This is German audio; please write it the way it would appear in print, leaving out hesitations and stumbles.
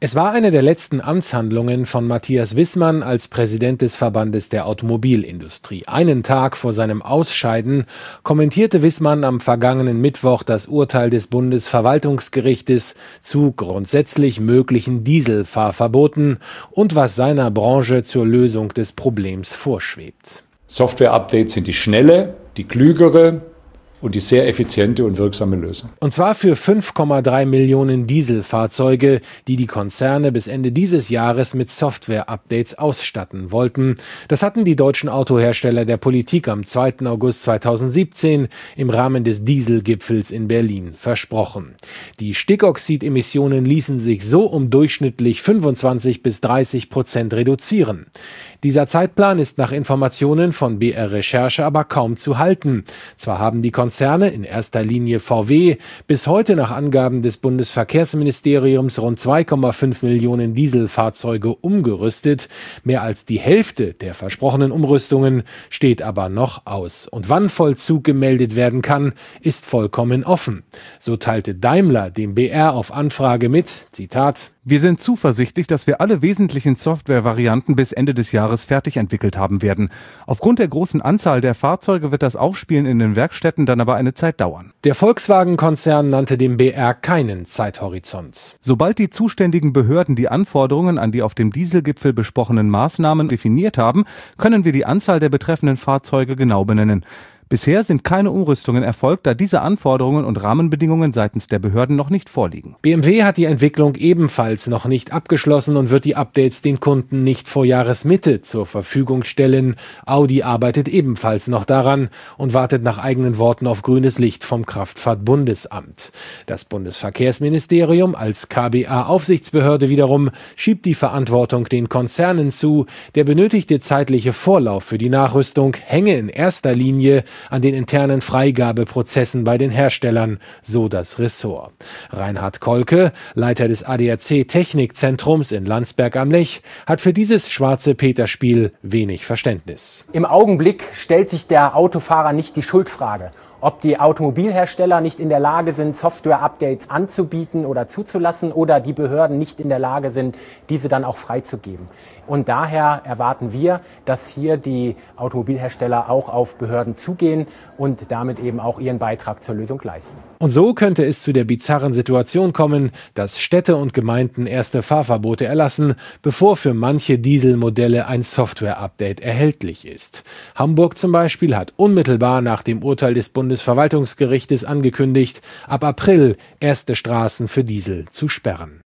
Es war eine der letzten Amtshandlungen von Matthias Wissmann als Präsident des Verbandes der Automobilindustrie. Einen Tag vor seinem Ausscheiden kommentierte Wissmann am vergangenen Mittwoch das Urteil des Bundesverwaltungsgerichtes zu grundsätzlich möglichen Dieselfahrverboten und was seiner Branche zur Lösung des Problems vorschwebt. Software-Updates sind die schnelle, die klügere und die sehr effiziente und wirksame Lösung. Und zwar für 5,3 Millionen Dieselfahrzeuge, die die Konzerne bis Ende dieses Jahres mit Software-Updates ausstatten wollten. Das hatten die deutschen Autohersteller der Politik am 2. August 2017 im Rahmen des Dieselgipfels in Berlin versprochen. Die Stickoxidemissionen ließen sich so um durchschnittlich 25-30% reduzieren. Dieser Zeitplan ist nach Informationen von BR Recherche aber kaum zu halten. Zwar haben die Konzerne, in erster Linie VW, bis heute nach Angaben des Bundesverkehrsministeriums rund 2,5 Millionen Dieselfahrzeuge umgerüstet. Mehr als die Hälfte der versprochenen Umrüstungen steht aber noch aus. Und wann Vollzug gemeldet werden kann, ist vollkommen offen. So teilte Daimler dem BR auf Anfrage mit, Zitat: Wir sind zuversichtlich, dass wir alle wesentlichen Softwarevarianten bis Ende des Jahres fertig entwickelt haben werden. Aufgrund der großen Anzahl der Fahrzeuge wird das Aufspielen in den Werkstätten dann aber eine Zeit dauern. Der Volkswagen-Konzern nannte dem BR keinen Zeithorizont. Sobald die zuständigen Behörden die Anforderungen an die auf dem Dieselgipfel besprochenen Maßnahmen definiert haben, können wir die Anzahl der betreffenden Fahrzeuge genau benennen. Bisher sind keine Umrüstungen erfolgt, da diese Anforderungen und Rahmenbedingungen seitens der Behörden noch nicht vorliegen. BMW hat die Entwicklung ebenfalls noch nicht abgeschlossen und wird die Updates den Kunden nicht vor Jahresmitte zur Verfügung stellen. Audi arbeitet ebenfalls noch daran und wartet nach eigenen Worten auf grünes Licht vom Kraftfahrtbundesamt. Das Bundesverkehrsministerium als KBA-Aufsichtsbehörde wiederum schiebt die Verantwortung den Konzernen zu. Der benötigte zeitliche Vorlauf für die Nachrüstung hänge in erster Linie an den internen Freigabeprozessen bei den Herstellern, so das Ressort. Reinhard Kolke, Leiter des ADAC Technikzentrums in Landsberg am Lech, hat für dieses schwarze Peter-Spiel wenig Verständnis. Im Augenblick stellt sich der Autofahrer nicht die Schuldfrage, ob die Automobilhersteller nicht in der Lage sind, Software-Updates anzubieten oder zuzulassen oder die Behörden nicht in der Lage sind, diese dann auch freizugeben. Und daher erwarten wir, dass hier die Automobilhersteller auch auf Behörden zugehen und damit eben auch ihren Beitrag zur Lösung leisten. Und so könnte es zu der bizarren Situation kommen, dass Städte und Gemeinden erste Fahrverbote erlassen, bevor für manche Dieselmodelle ein Software-Update erhältlich ist. Hamburg zum Beispiel hat unmittelbar nach dem Urteil des Bundesverwaltungsgerichtes angekündigt, ab April erste Straßen für Diesel zu sperren.